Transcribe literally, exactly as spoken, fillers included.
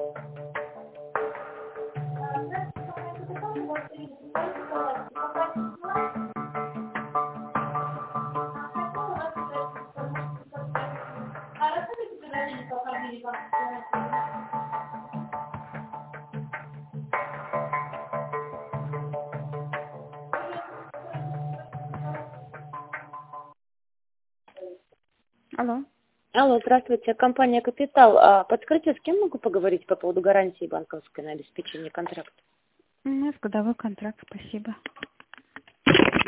Алло. Алло, здравствуйте, компания «Капитал». А, подскажите, с кем могу поговорить по поводу гарантии банковской на обеспечение контракта? У нас годовой контракт, спасибо.